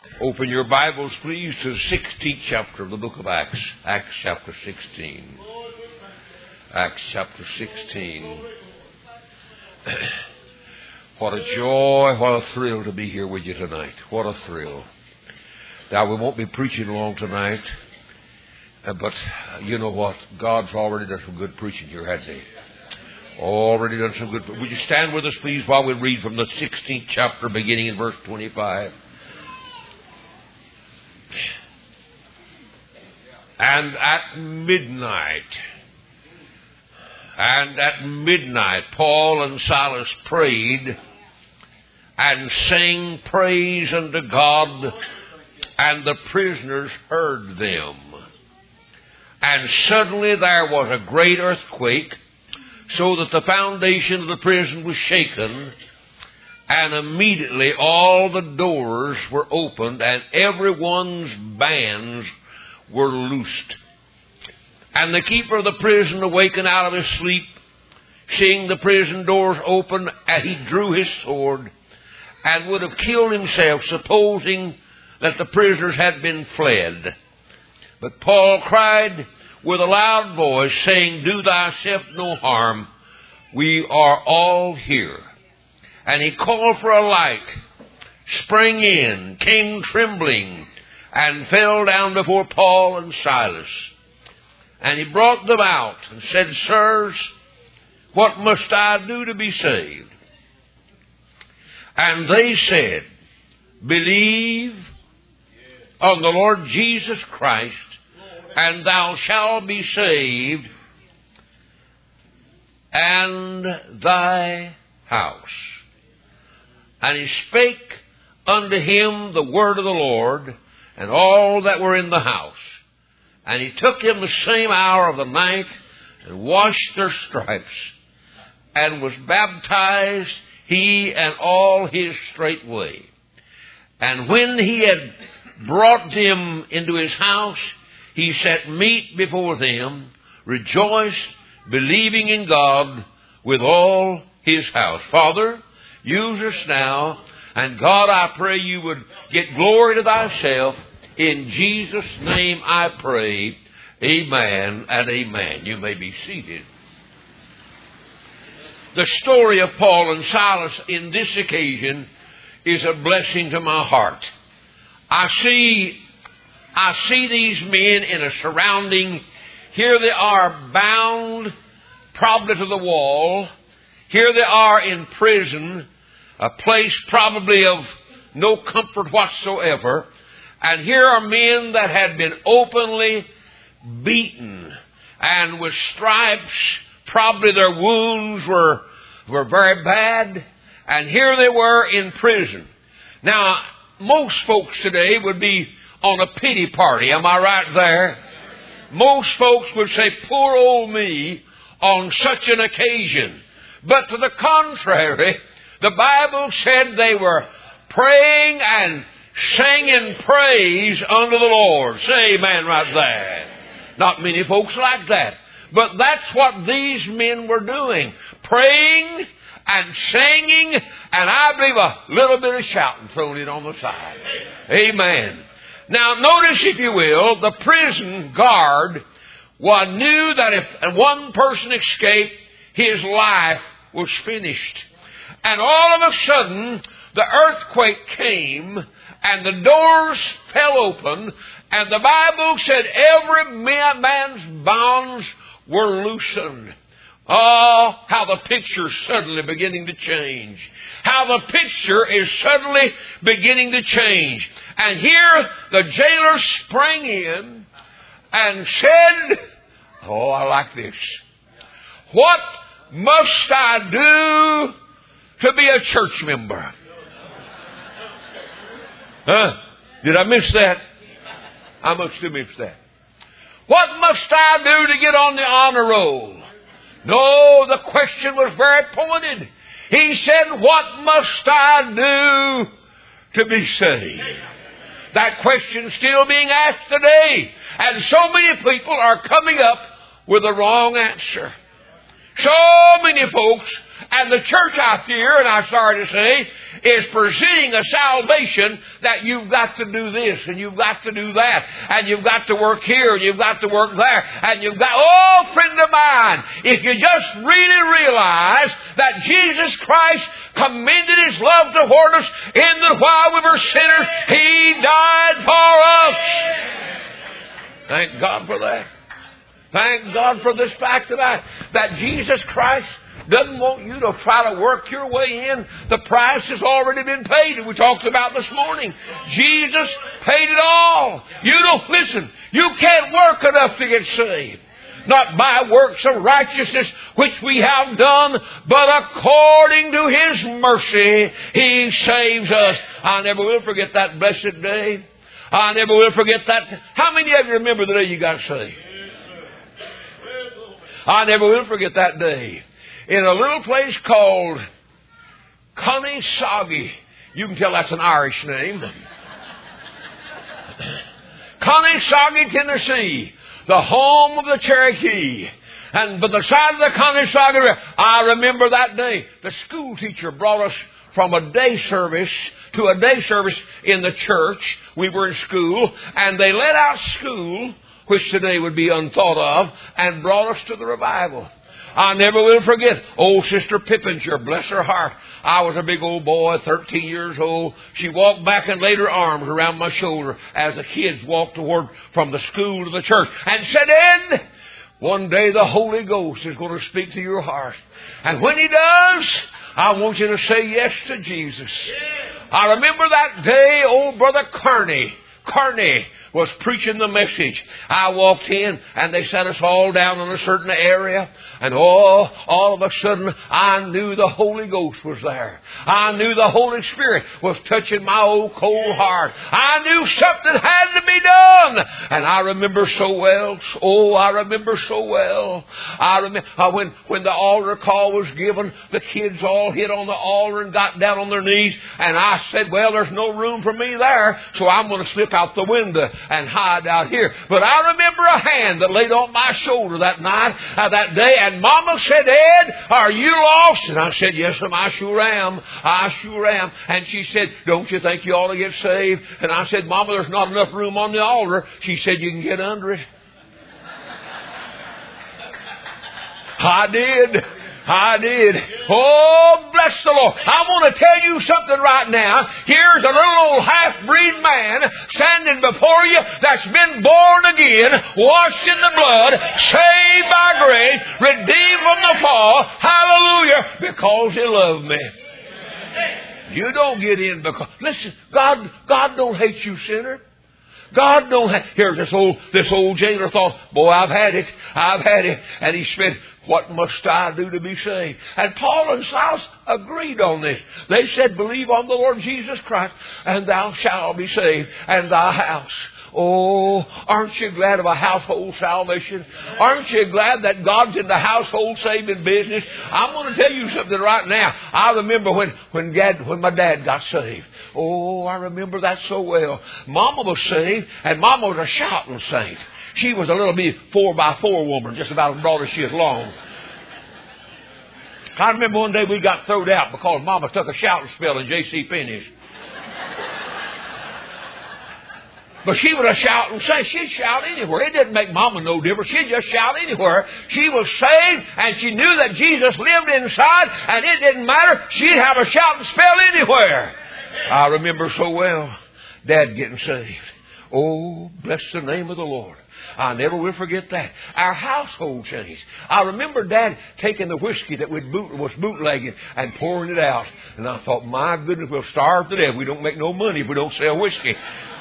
Open your Bibles, please, to the 16th chapter of the book of Acts. Acts chapter 16. Acts chapter 16. What a joy, what a thrill to be here with you tonight. What a thrill. Now, we won't be preaching long tonight, but you know what? God's already done some good preaching here, hasn't He? Already done some good. Would you stand with us, please, while we read from the 16th chapter, beginning in verse 25? And at midnight, Paul and Silas prayed and sang praise unto God, and the prisoners heard them. And suddenly there was a great earthquake, so that the foundation of the prison was shaken, and immediately all the doors were opened, and everyone's bands were loosed. And the keeper of the prison, awakened out of his sleep, seeing the prison doors open, and he drew his sword, and would have killed himself, supposing that the prisoners had been fled. But Paul cried with a loud voice, saying, Do thyself no harm, we are all here. And he called for a light, sprang in, came trembling, and fell down before Paul and Silas. And he brought them out and said, Sirs, what must I do to be saved? And they said, Believe on the Lord Jesus Christ, and thou shalt be saved, and thy house. And he spake unto him the word of the Lord, and all that were in the house. And he took him the same hour of the night, and washed their stripes, and was baptized, he and all his straightway. And when he had brought them into his house, he set meat before them, rejoiced, believing in God with all his house. Father, use us now, and God, I pray you would get glory to thyself. In Jesus' name I pray. Amen and amen. You may be seated. The story of Paul and Silas in this occasion is a blessing to my heart. I see these men in a surrounding. Here they are bound probably to the wall. Here they are in prison, a place probably of no comfort whatsoever. And here are men that had been openly beaten and with stripes. Probably their wounds were very bad. And here they were in prison. Now, most folks today would be on a pity party. Am I right there? Most folks would say, poor old me, on such an occasion. But to the contrary, the Bible said they were praying and singing praise unto the Lord. Say amen right there. Not many folks like that. But that's what these men were doing. Praying and singing, and I believe a little bit of shouting thrown in on the side. Amen. Now notice, if you will, the prison guard knew that if one person escaped, his life was finished. And all of a sudden, the earthquake came, and the doors fell open, and the Bible said every man's bonds were loosened. Oh, how the picture's suddenly beginning to change. How the picture is suddenly beginning to change. And here the jailer sprang in and said, oh, I like this. What must I do to be a church member? Did I miss that? I must have missed that. What must I do to get on the honor roll? No, the question was very pointed. He said, what must I do to be saved? That question is still being asked today. And so many people are coming up with the wrong answer. So many folks, and the church, I fear, and I'm sorry to say, is presenting a salvation that you've got to do this, and you've got to do that, and you've got to work here, and you've got to work there, and you've got, oh, friend of mine, if you just really realize that Jesus Christ commended His love toward us in that while we were sinners, He died for us. Thank God for that. Thank God for this fact that Jesus Christ doesn't want you to try to work your way in. The price has already been paid, and we talked about this morning. Jesus paid it all. You don't, listen, you can't work enough to get saved. Not by works of righteousness which we have done, but according to His mercy, He saves us. I never will forget that blessed day. I never will forget that. How many of you remember the day you got saved? I never will forget that day. In a little place called Conestoga. You can tell that's an Irish name. Conestoga, Tennessee. The home of the Cherokee. And by the side of the Conestoga River, I remember that day. The school teacher brought us from a day service to a day service in the church. We were in school, and they let out school, which today would be unthought of, and brought us to the revival. I never will forget old Sister Pippinger, bless her heart. I was a big old boy, 13 years old. She walked back and laid her arms around my shoulder as the kids walked toward from the school to the church and said, Ed, one day the Holy Ghost is going to speak to your heart. And when He does, I want you to say yes to Jesus. I remember that day old Brother Carney was preaching the message. I walked in, and they set us all down in a certain area. And all of a sudden, I knew the Holy Ghost was there. I knew the Holy Spirit was touching my old cold heart. I knew something had to be done. And I remember so well. Oh, I remember so well. I remember when the altar call was given, the kids all hit on the altar and got down on their knees. And I said, well, there's no room for me there, so I'm going to slip out the window and hide out here. But I remember a hand that laid on my shoulder that night, that day, and Mama said, Ed, are you lost? And I said, yes, ma'am, I sure am. I sure am. And she said, don't you think you ought to get saved? And I said, Mama, there's not enough room on the altar. She said, you can get under it. I did. Oh, bless the Lord. I want to tell you something right now. Here's a little old half-breed man standing before you that's been born again, washed in the blood, saved by grace, redeemed from the fall. Hallelujah. Because He loved me. You don't get in because... Listen, God don't hate you, sinner. God don't have... Here's this old jailer thought, boy, I've had it. And he said, what must I do to be saved? And Paul and Silas agreed on this. They said, believe on the Lord Jesus Christ, and thou shalt be saved, and thy house. Oh, aren't you glad of a household salvation? Aren't you glad that God's in the household saving business? I'm going to tell you something right now. I remember when my dad got saved. Oh, I remember that so well. Mama was saved, and Mama was a shouting saint. She was a little bit 4x4 woman, just about as broad as she is long. I remember one day we got thrown out because Mama took a shouting spell in J.C. Penney's. But she was a shouting saint. She'd shout anywhere. It didn't make Mama no difference. She'd just shout anywhere. She was saved, and she knew that Jesus lived inside, and it didn't matter. She'd have a shouting spell anywhere. I remember so well Dad getting saved. Oh, bless the name of the Lord. I never will forget that. Our household changed. I remember Dad taking the whiskey that was bootlegging and pouring it out. And I thought, my goodness, we'll starve to death. We don't make no money if we don't sell whiskey.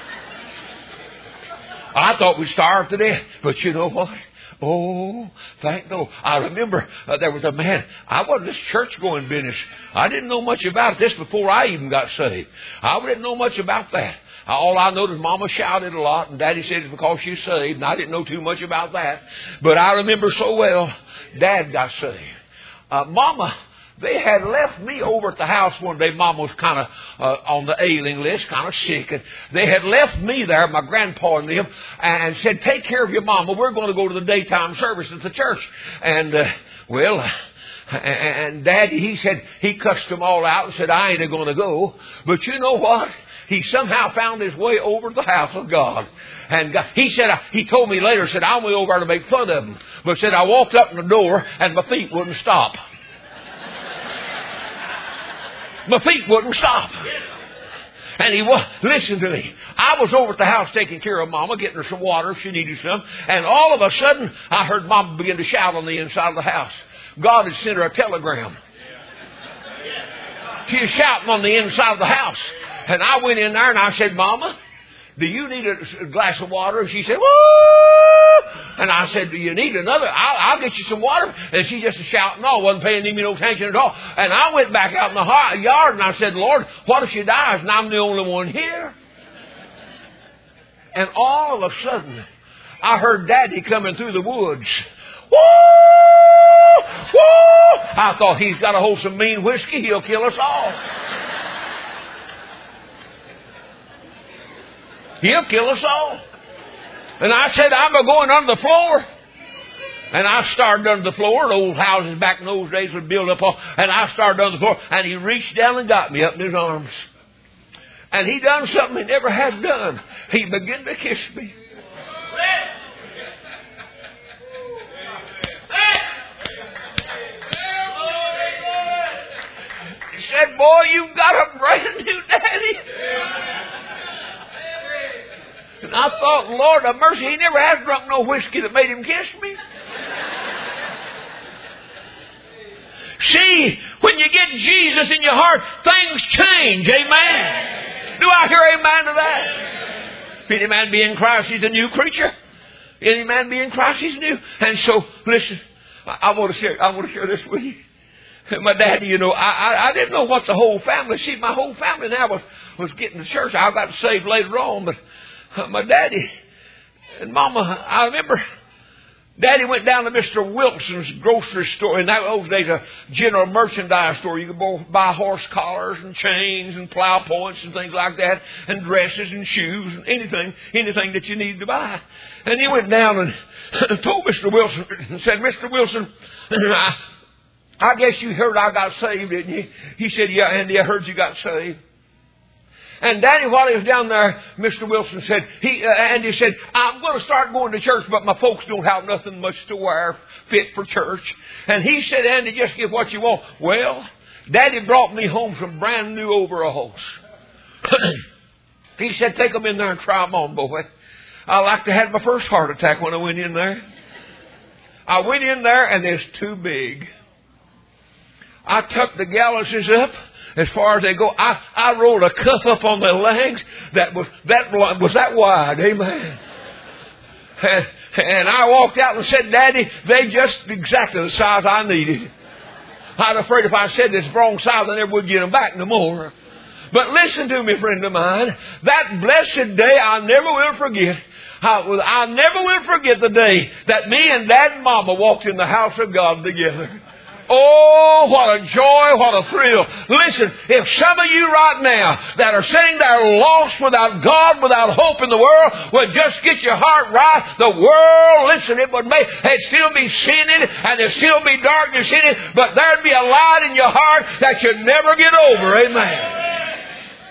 I thought we'd starve to death. But you know what? Oh, thank the Lord. I remember there was a man. I wasn't this church-going business. I didn't know much about this before I even got saved. I didn't know much about that. All I know is Mama shouted a lot, and Daddy said it's because she's saved, and I didn't know too much about that. But I remember so well, Dad got saved. Mama, they had left me over at the house one day. Mama was kind of on the ailing list, kind of sick. And they had left me there, my grandpa and them, and said, take care of your mama. We're going to go to the daytime service at the church. And Well, and Daddy, he said, he cussed them all out and said, I ain't going to go. But you know what? He somehow found his way over to the house of God. And God, he said, he told me later, said, I went over there to make fun of him. But said, I walked up in the door and my feet wouldn't stop. My feet wouldn't stop. And listen to me. I was over at the house taking care of Mama, getting her some water if she needed some. And all of a sudden, I heard Mama begin to shout on the inside of the house. God had sent her a telegram. She was shouting on the inside of the house. And I went in there and I said, Mama, do you need a glass of water? And she said, woo! And I said, do you need another? I'll get you some water. And she just was shouting, no, wasn't paying me no attention at all. And I went back out in the yard and I said, Lord, what if she dies and I'm the only one here? And all of a sudden, I heard Daddy coming through the woods. Woo! Woo! I thought, he's got a hold of some mean whiskey, he'll kill us all. He'll kill us all. And I said, I'm going under the floor. And I started under the floor. The old houses back in those days would build up all. And I started under the floor. And he reached down and got me up in his arms. And he done something he never had done. He began to kiss me. He said, boy, you've got a brand new daddy. And I thought, Lord of mercy, he never has drunk no whiskey that made him kiss me. See, when you get Jesus in your heart, things change. Amen. Do I hear amen to that? If any man be in Christ, he's a new creature. Any man be in Christ, he's new. And so, listen, I want to share this with you. My daddy, you know, I didn't know what the whole family. See, my whole family now was getting to church. I got saved later on, but my daddy and Mama, I remember Daddy went down to Mr. Wilson's grocery store. In those days, a general merchandise store. You could buy horse collars and chains and plow points and things like that, and dresses and shoes and anything that you needed to buy. And he went down and told Mr. Wilson and said, Mr. Wilson, I guess you heard I got saved, didn't you? He said, yeah, Andy, I heard you got saved. And Daddy, while he was down there, Mr. Wilson said, Andy said, I'm going to start going to church, but my folks don't have nothing much to wear fit for church. And he said, Andy, just get what you want. Well, Daddy brought me home some brand new overalls. He said, take them in there and try them on, boy. I like to have my first heart attack when I went in there. I went in there and it's too big. I tucked the galluses up as far as they go. I rolled a cuff up on their legs that was that wide. Amen. And I walked out and said, Daddy, they just exactly the size I needed. I was afraid if I said this wrong size, I never would get them back no more. But listen to me, friend of mine. That blessed day I never will forget. I never will forget the day that me and Dad and Mama walked in the house of God together. Oh, what a joy, what a thrill. Listen, if some of you right now that are saying they're lost without God, without hope in the world, would just get your heart right, the world, listen, it'd still be sin in it, and there'd still be darkness in it, but there'd be a light in your heart that you'd never get over. Amen.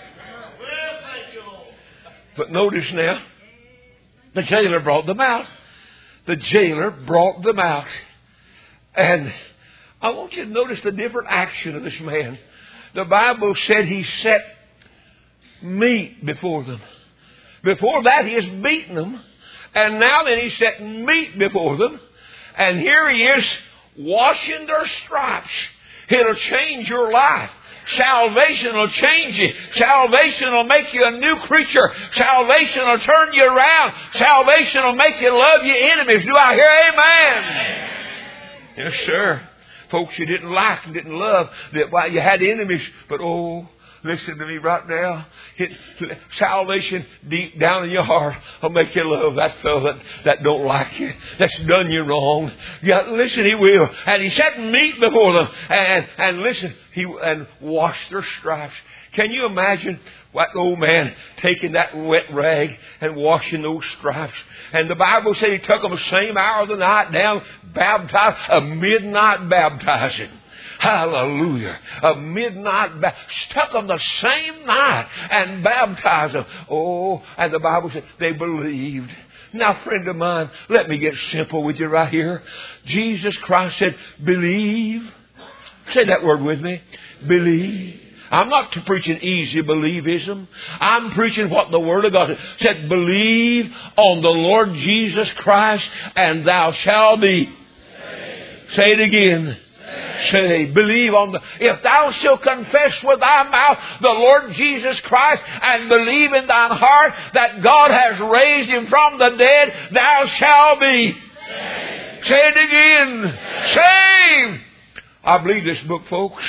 But notice now, the jailer brought them out. The jailer brought them out. And I want you to notice the different action of this man. The Bible said he set meat before them. Before that, he has beaten them. And now then he set meat before them. And here he is washing their stripes. It'll change your life. Salvation will change you. Salvation will make you a new creature. Salvation will turn you around. Salvation will make you love your enemies. Do I hear amen? Yes, sir. Folks you didn't like and didn't love, that while you had enemies, but oh, listen to me right now. Salvation deep down in your heart will make you love that fellow that don't like you, that's done you wrong. Yeah, listen, He will. And He set meat before them. And listen, and wash their stripes. Can you imagine what old man taking that wet rag and washing those stripes? And the Bible said He took them the same hour of the night down, baptized, a midnight baptizing. Hallelujah. A midnight stuck them the same night and baptized them. Oh, and the Bible said they believed. Now, friend of mine, let me get simple with you right here. Jesus Christ said, believe. Say that word with me. Believe. I'm not preaching easy believism. I'm preaching what the Word of God said. Believe on the Lord Jesus Christ and thou shalt be saved. Say it again. Say, believe on if thou shalt confess with thy mouth the Lord Jesus Christ and believe in thine heart that God has raised Him from the dead, thou shalt be saved. Say it again. Saved. I believe this book, folks.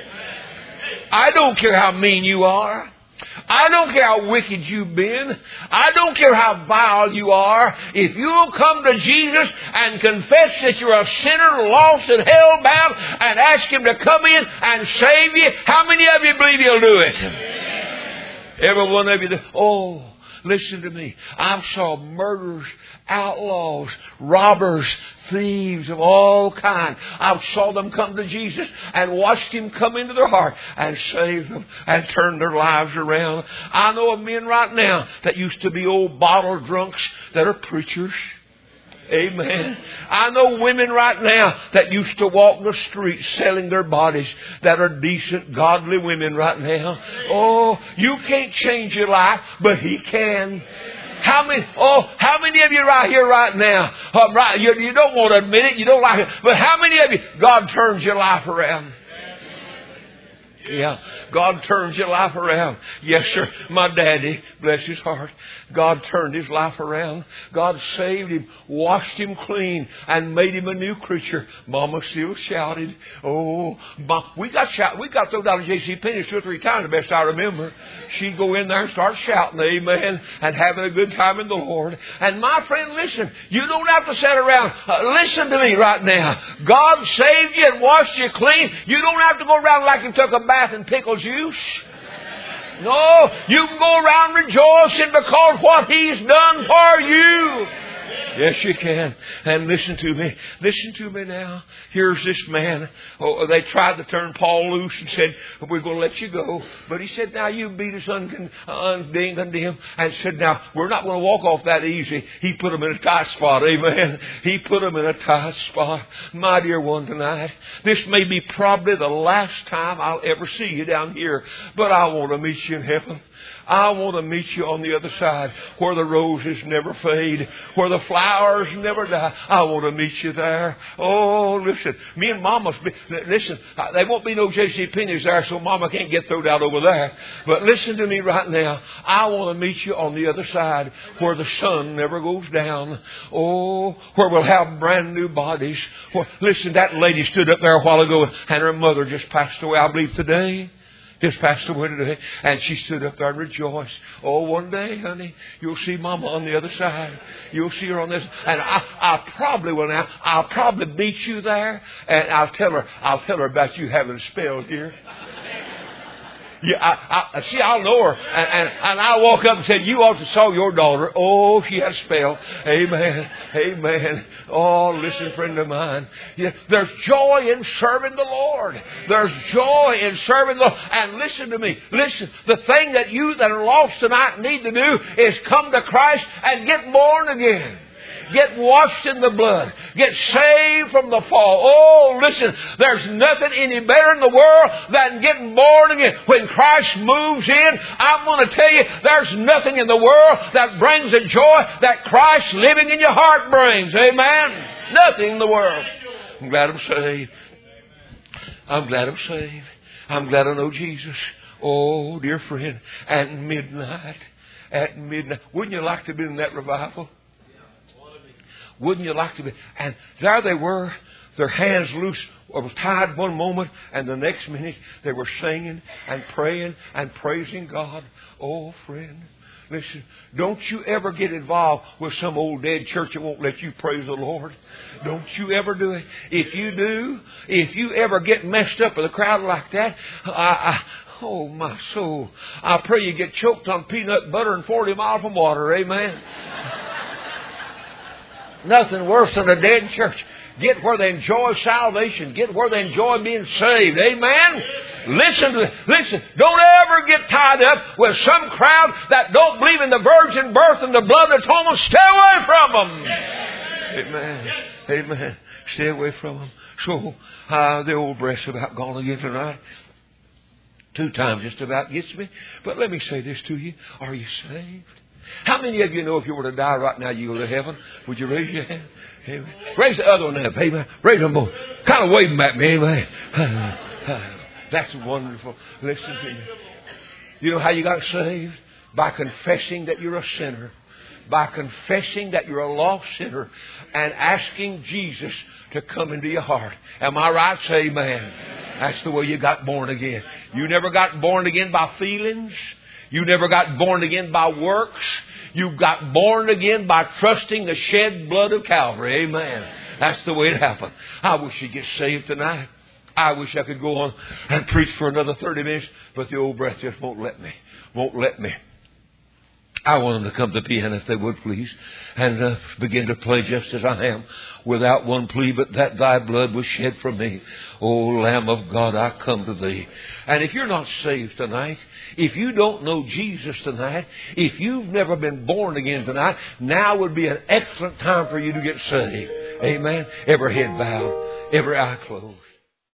I don't care how mean you are. I don't care how wicked you've been. I don't care how vile you are. If you'll come to Jesus and confess that you're a sinner, lost and hell-bound, and ask Him to come in and save you, how many of you believe He'll do it? Every one of you. Oh, listen to me. I saw murderers, outlaws, robbers, thieves of all kinds. I saw them come to Jesus and watched Him come into their heart and save them and turn their lives around. I know of men right now that used to be old bottle drunks that are preachers. Amen. I know women right now that used to walk the streets selling their bodies that are decent, godly women right now. Oh, you can't change your life, but He can. How many of you right here right now, you don't want to admit it, you don't like it, but how many of you, God turns your life around? Yeah, God turns your life around. Yes, sir. My daddy, bless his heart, God turned his life around. God saved him, washed him clean, and made him a new creature. Mama still shouted. Oh, we got thrown down to J.C. Penney's 2 or 3 times, the best I remember. She'd go in there and start shouting, amen, and having a good time in the Lord. And my friend, listen, you don't have to sit around. Listen to me right now. God saved you and washed you clean. You don't have to go around like you took a bath in pickle juice. No, you can go around rejoicing because what He's done for you. Yes, you can. And listen to me. Listen to me now. Here's this man. Oh, they tried to turn Paul loose and said, we're going to let you go. But he said, now you beat us condemned. And said, now, we're not going to walk off that easy. He put them in a tight spot. Amen. He put them in a tight spot. My dear one tonight, this may be probably the last time I'll ever see you down here. But I want to meet you in heaven. I want to meet you on the other side where the roses never fade, where the flowers never die. I want to meet you there. Oh, listen, me and Mama, listen, there won't be no J.C. Penney's there, so Mama can't get thrown out over there. But listen to me right now. I want to meet you on the other side where the sun never goes down. Oh, where we'll have brand new bodies. Listen, that lady stood up there a while ago and her mother just passed away, I believe today. Just passed away today. And she stood up there and rejoiced. Oh, one day, honey, you'll see Mama on the other side. You'll see her on this. And I probably will now. I'll probably meet you there. And I'll tell her about you having a spell here. Yeah, I'll know her. And I'll walk up and say, you ought to saw your daughter. Oh, she had a spell. Amen. Amen. Oh, listen, friend of mine. Yeah, there's joy in serving the Lord. There's joy in serving the Lord. And listen to me. Listen, the thing that you that are lost tonight need to do is come to Christ and get born again. Get washed in the blood. Get saved from the fall. Oh, listen, there's nothing any better in the world than getting born again. When Christ moves in, I'm going to tell you, there's nothing in the world that brings the joy that Christ living in your heart brings. Amen? Nothing in the world. I'm glad I'm saved. I'm glad I'm saved. I'm glad I know Jesus. Oh, dear friend, at midnight. Wouldn't you like to have been in that revival? Wouldn't you like to be? And there they were, their hands loose, or tied one moment, and the next minute they were singing and praying and praising God. Oh, friend, listen, don't you ever get involved with some old dead church that won't let you praise the Lord. Don't you ever do it. If you do, if you ever get messed up with a crowd like that, oh, my soul, I pray you get choked on peanut butter and 40 miles from water. Amen. Nothing worse than a dead church. Get where they enjoy salvation. Get where they enjoy being saved. Amen. Listen. Don't ever get tied up with some crowd that don't believe in the virgin birth and the blood atonement. Stay away from them. Amen. Amen. Stay away from them. So, the old breath's about gone again tonight. 2 times just about gets me. But let me say this to you. Are you saved? How many of you know if you were to die right now, you go to heaven? Would you raise your hand? Amen. Raise the other one up. Amen. Raise them both. Kind of wave them at me. Amen. That's wonderful. Listen to me. You know how you got saved? By confessing that you're a sinner. By confessing that you're a lost sinner and asking Jesus to come into your heart. Am I right? Say amen. That's the way you got born again. You never got born again by feelings. You never got born again by works. You got born again by trusting the shed blood of Calvary. Amen. That's the way it happened. I wish you'd get saved tonight. I wish I could go on and preach for another 30 minutes, but the old breath just won't let me. Won't let me. I want them to come to the piano if they would, please, and begin to play just as I am, without one plea, but that thy blood was shed for me. O Lamb of God, I come to thee. And if you're not saved tonight, if you don't know Jesus tonight, if you've never been born again tonight, now would be an excellent time for you to get saved. Amen. Every head bowed, every eye closed.